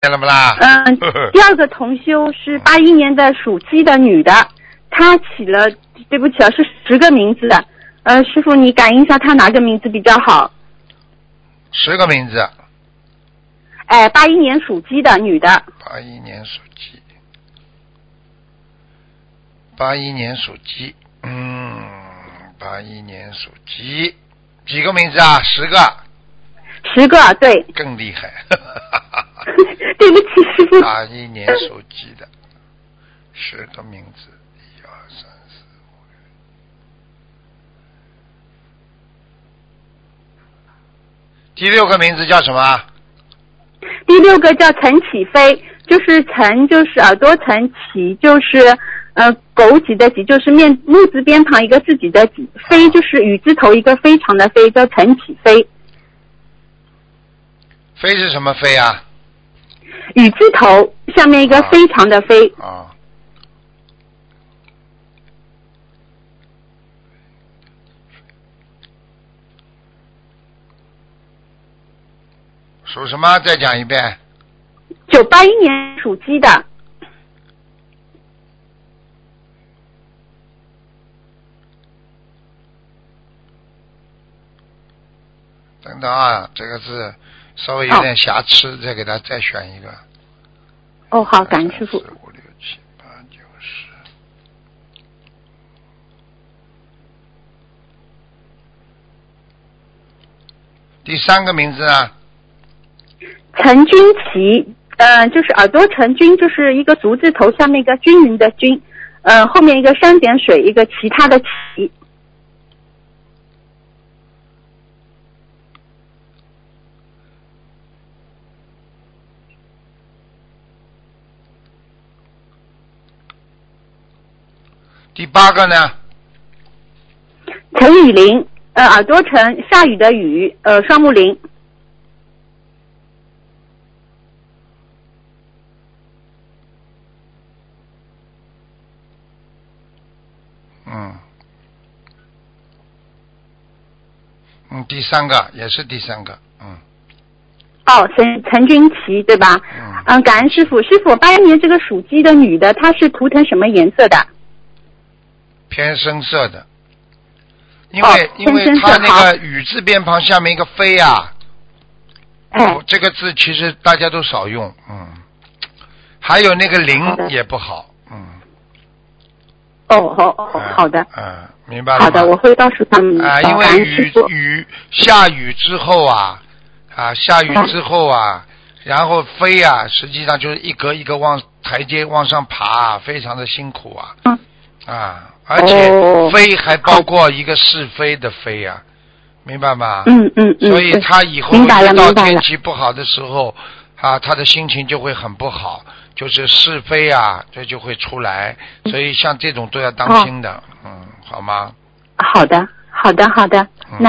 见了不啦？ 第二个同修是81年的属鸡的女的，她起了，对不起啊，是10个名字的。师傅你感应一下她哪个名字比较好 10个名字。 81年属鸡的女的。 81年属鸡。81年属鸡。81年属鸡。几个名字啊？10个。 10个，对。 更厉害。 对不起师傅。 81年属鸡的10个名字。1、2、3、4、5、第6个名字叫什么？ 第6个叫陈启飞，就是陈就是耳朵陈，启就是枸杞的杞，就是木字边旁一个自己的己，飞就是雨字头一个非常的飞，叫陈启飞。 飞是什么飞啊？ 雨字头下面一个非常的飞。 属什么？再讲一遍。 981年属鸡的。 等等啊，这个字稍微有点瑕疵，再给他再选一个。 好，感恩师傅。 4、5、6、7、8、9、10。第3个名字呢？ 陈君奇，就是耳朵陈君，就是一个足字头下面一个均匀的均，后面一个3点水，一个其他的其。 第8个呢？ 陈雨林，耳朵陈，下雨的雨，双木林。 第3个也是第3个。 陈君奇对吧？感恩师傅。师傅，81年这个属鸡的女的，她是图腾什么颜色的？ 偏深色的。因为她那个雨字边旁下面一个飞啊，这个字其实大家都少用。还有那个林也不好。 好的。 明白了吗？ 好的，我会告诉他们。 因为下雨之后下雨之后然后飞实际上就是一格一个台阶往上爬，非常的辛苦而且飞还包括一个是非的非明白吗？所以他以后遇到天气不好的时候他的心情就会很不好，就是是非这就会出来，所以像这种都要当心的。好吗？ 好的。